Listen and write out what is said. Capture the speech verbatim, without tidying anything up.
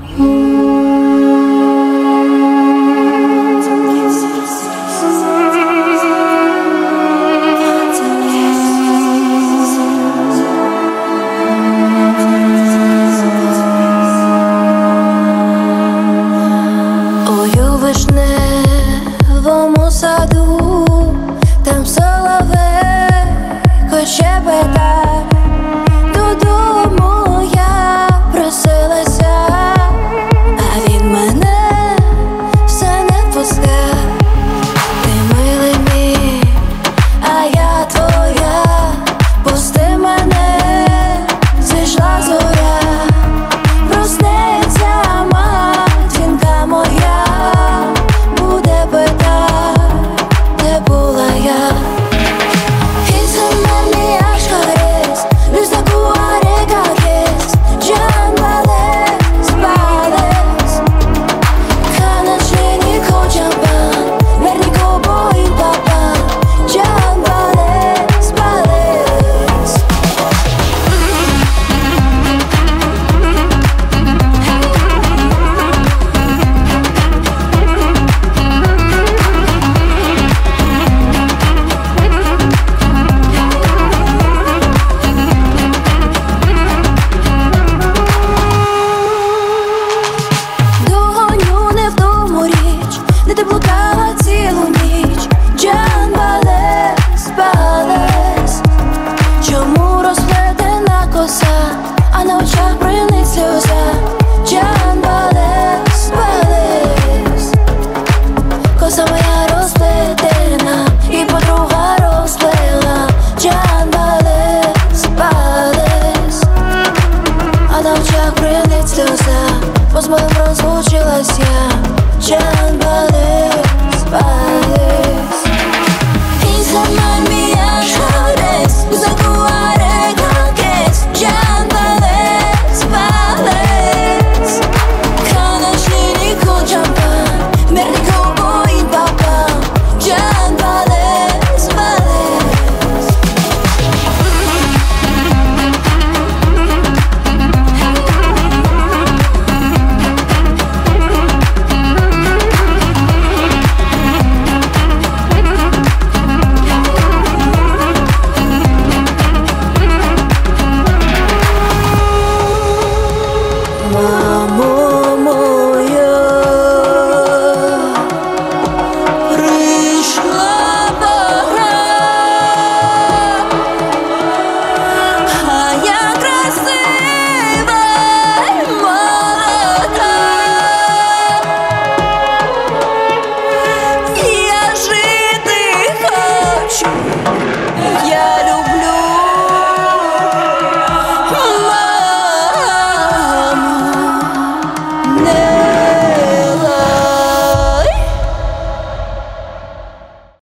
Вишневому саду, там соловейко щебета, додому я просилася, а він мене все не пускав. Ти милий мій, а я твоя, пусти мене, зійшла зоря, проснеться матінка моя, буде питать, де була я. Де ти блукала цілу ніч, Джанбалес, Балес. Чому розплетена коса, а на очах бринить сльоза? Джанбалес, Балес. Коса моя розплетена, і подруга розплела. Джанбалес, Балес. А на очах бринить сльоза, бо з болем розлучилась я. Джанбалес, Балес. He's a man, me a Charles, usa tua regalques. Джанбалес, Балес. Канашнику джампан, мернику боин папа. Джанбалес, Балес. Wow.